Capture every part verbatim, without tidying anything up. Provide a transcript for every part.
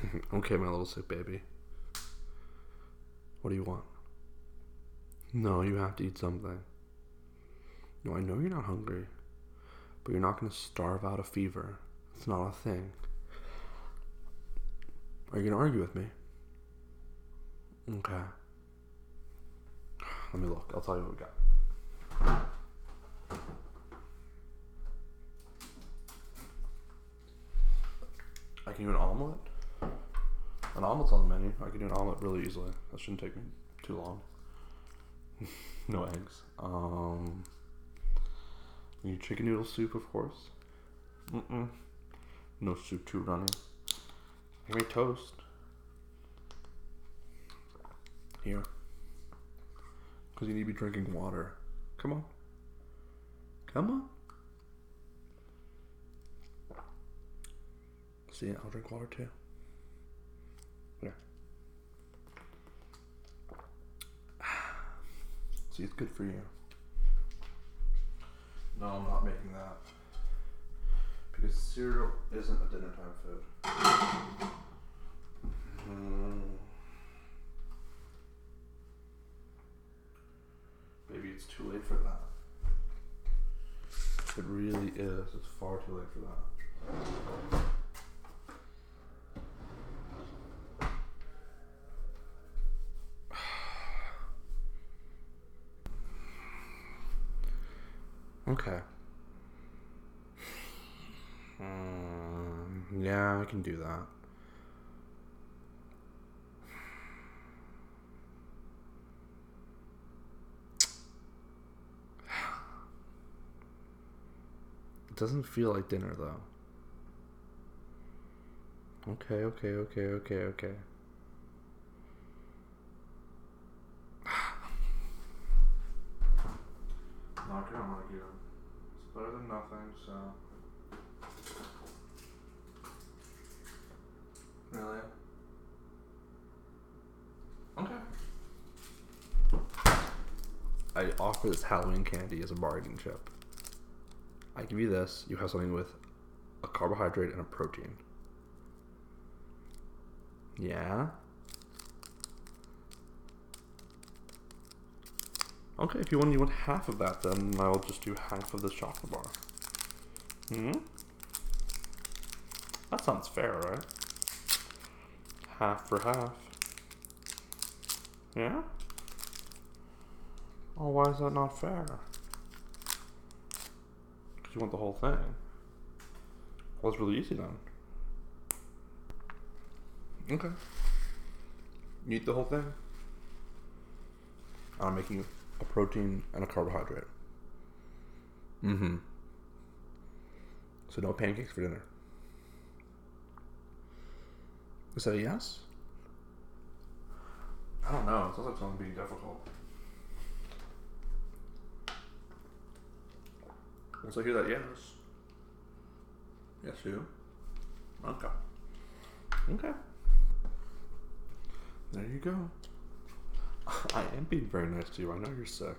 Okay, my little sick baby. What do you want? No, you have to eat something. No, I know you're not hungry, but you're not going to starve out a fever. It's not a thing. Are you going to argue with me? Okay. Let me look. I'll tell you what we got. I can do an omelet. An omelet's on the menu. I can do an omelet really easily. That shouldn't take me too long. No eggs. Um, you need chicken noodle soup, of course. Mm-mm. No soup too runny. I make toast. Here. Because you need to be drinking water. Come on. Come on. See, I'll drink water too. There. See, it's good for you. No, I'm not making that. Because cereal isn't a dinner time food. Mm. Maybe it's too late for that. It really is. It's far too late for that. Okay. Um, yeah, I can do that. It doesn't feel like dinner though. Okay, okay, okay, okay, okay. Not gonna argue. It's better than nothing, so. Really? Okay. I offer this Halloween candy as a bargaining chip. I give you this, you have something with a carbohydrate and a protein. Yeah? Okay, if you want you want half of that, then I'll just do half of this chocolate bar. Hmm? That sounds fair, right? Half for half. Yeah? Oh, why is that not fair? Because you want the whole thing. Well, it's really easy then. Okay. You eat the whole thing. I'm making a protein and a carbohydrate. Mm-hmm. So no pancakes for dinner. Is that a yes? I don't know. It sounds like something being difficult. Once I hear that yes. Yes, you. Okay. Okay. There you go. I am being very nice to you. I know you're sick.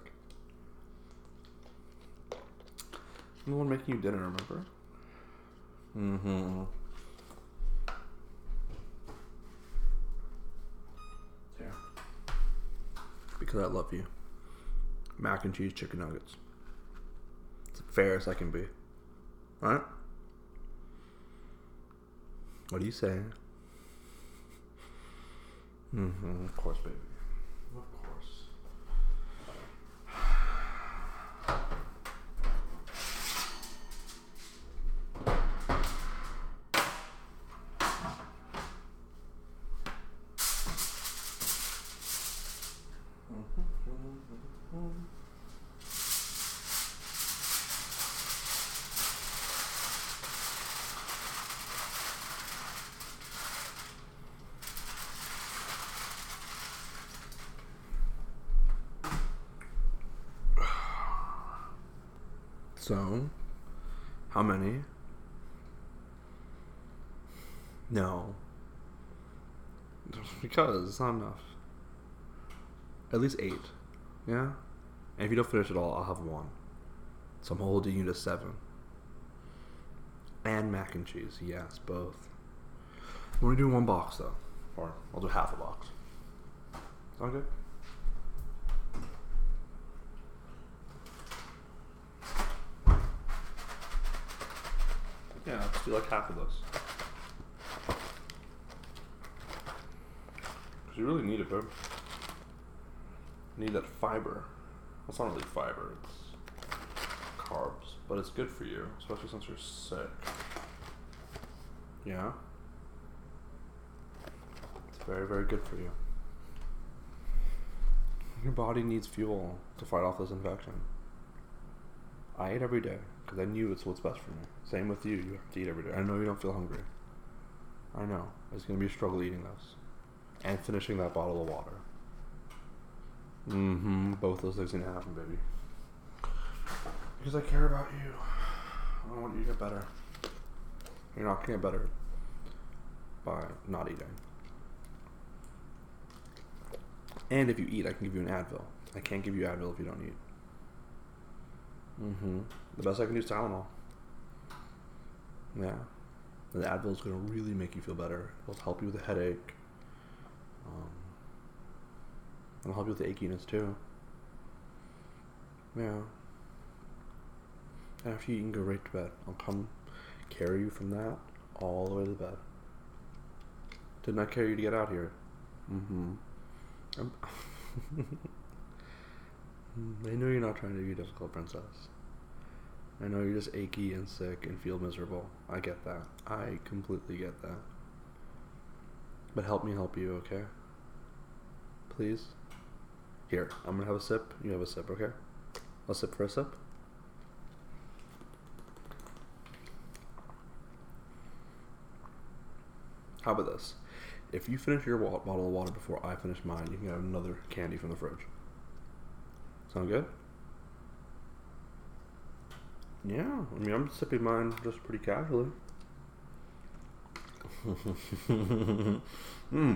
I'm the one making you dinner, remember? Mm-hmm. Yeah. Because I love you. Mac and cheese chicken nuggets. It's as fair as I can be. Alright? What are you saying? Mm-hmm. Of course, baby. Of course. So, how many? No. Because it's not enough. At least eight. Yeah? And if you don't finish it all, I'll have one. So I'm holding you to seven. And mac and cheese. Yes, both. I'm only doing one box though, or I'll do half a box. Sound good? Yeah, let's do like half of this. Because you really need it, babe. You need that fiber. It's not really fiber, it's carbs. But it's good for you, especially since you're sick. Yeah? It's very, very good for you. Your body needs fuel to fight off this infection. I eat every day because I knew it's what's best for me. Same with you. You have to eat every day. I know you don't feel hungry. I know. It's going to be a struggle eating this. And finishing that bottle of water. Mm-hmm. Both those things need to happen, baby. Because I care about you. I want you to get better. You're not going to get better by not eating. And if you eat, I can give you an Advil. I can't give you Advil if you don't eat. Mm-hmm. The best I can do is Tylenol. Yeah. The Advil is going to really make you feel better. It'll help you with a headache. Um, it'll help you with the achiness too. Yeah. After you, you can go right to bed. I'll come carry you from that all the way to the bed. Didn't I carry you to get out here? Mm-hmm. I know you're not trying to be difficult, princess. I know you're just achy and sick and feel miserable. I get that. I completely get that. But help me help you, okay? Please? Here, I'm gonna have a sip. You have a sip, okay? I'll sip for a sip. How about this? If you finish your wa- bottle of water before I finish mine, you can have another candy from the fridge. Sound good? Yeah, I mean, I'm sipping mine just pretty casually. mm.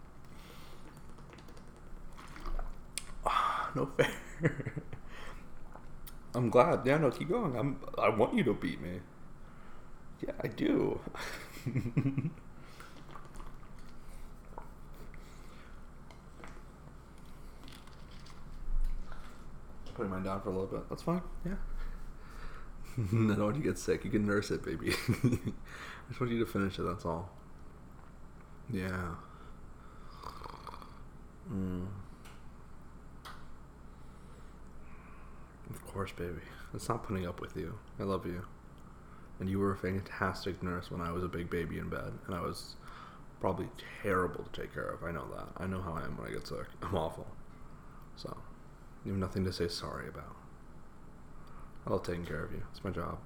ah, no fair. I'm glad. Yeah, no, keep going. I'm. I want you to beat me. Yeah, I do. Putting mine down for a little bit. That's fine. Yeah. I don't want you to get sick. You can nurse it, baby. I just want you to finish it. That's all. Yeah. Mm. Of course, baby. It's not putting up with you. I love you. And you were a fantastic nurse when I was a big baby in bed. And I was probably terrible to take care of. I know that. I know how I am when I get sick. I'm awful. So, you have nothing to say sorry about. I love taking care of you. It's my job.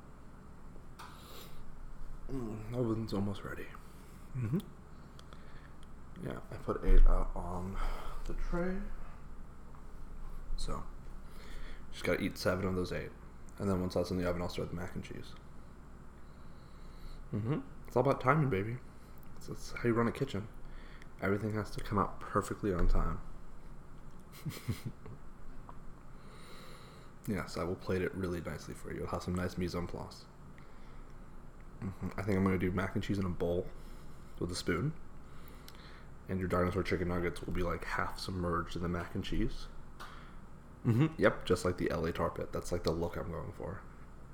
Mm, oven's almost ready. Mm-hmm. Yeah, I put eight out on the tray. So, just gotta eat seven of those eight. And then once that's in the oven, I'll start the mac and cheese. Mm-hmm. It's all about timing, baby. It's, it's how you run a kitchen. Everything has to come out perfectly on time. Yes, I will plate it really nicely for you. It'll have some nice mise en place. Mm-hmm. I think I'm going to do mac and cheese in a bowl with a spoon. And your dinosaur chicken nuggets will be like half submerged in the mac and cheese. Mm-hmm. Yep, just like the L A tar pit. That's like the look I'm going for.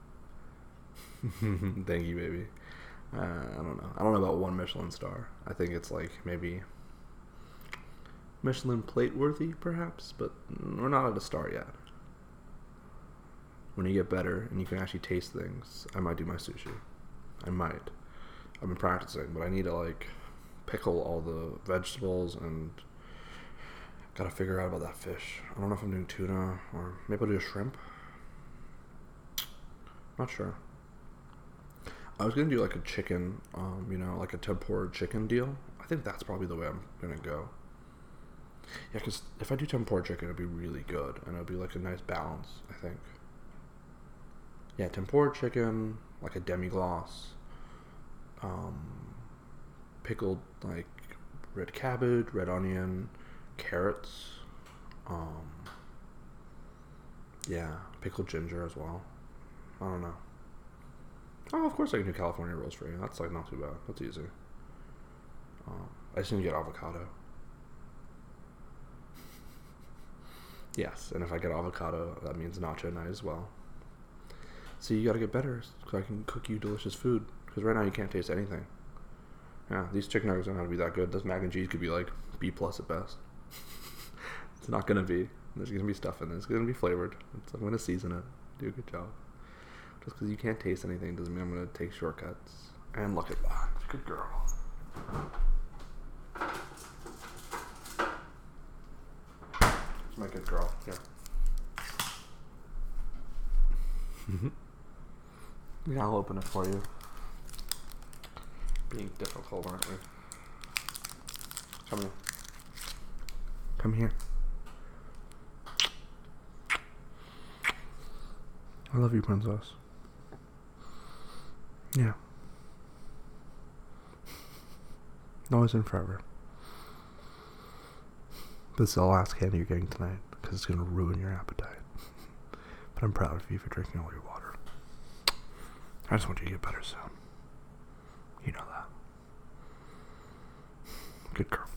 Thank you, baby. Uh, I don't know. I don't know about one Michelin star. I think it's like maybe Michelin plate worthy, perhaps, but we're not at a star yet. When you get better and you can actually taste things, I might do my sushi. I might. I've been practicing, but I need to like pickle all the vegetables and gotta figure out about that fish. I don't know if I'm doing tuna or maybe I'll do a shrimp. Not sure. I was gonna do like a chicken, um, you know, like a tempura chicken deal. I think that's probably the way I'm gonna go. Yeah, because if I do tempura chicken, it'll be really good and it'll be like a nice balance, I think. Yeah, tempura chicken, like a demi-glace, um, pickled like red cabbage, red onion, carrots, um, yeah, pickled ginger as well. I don't know. Oh, of course I can do California rolls for you. That's like not too bad. That's easy. I assume you get avocado. Yes, and if I get avocado, that means nacho night as well. So you gotta get better so I can cook you delicious food. Because right now you can't taste anything. Yeah, these chicken nuggets don't have to be that good. This mac and cheese could be like B plus at best. It's not gonna be. There's gonna be stuff in this. It's gonna be flavored. It's, I'm gonna season it. Do a good job. Just because you can't taste anything doesn't mean I'm gonna take shortcuts. And look at that. Good girl. It's my good girl. Here. Mm-hmm. Yeah, I'll open it for you. Being difficult, aren't we? Come here. Come here. I love you, princess. Yeah. Always and forever. This is the last candy you're getting tonight because it's going to ruin your appetite. But I'm proud of you for drinking all your water. I just want you to get better soon. You know that. Good girl.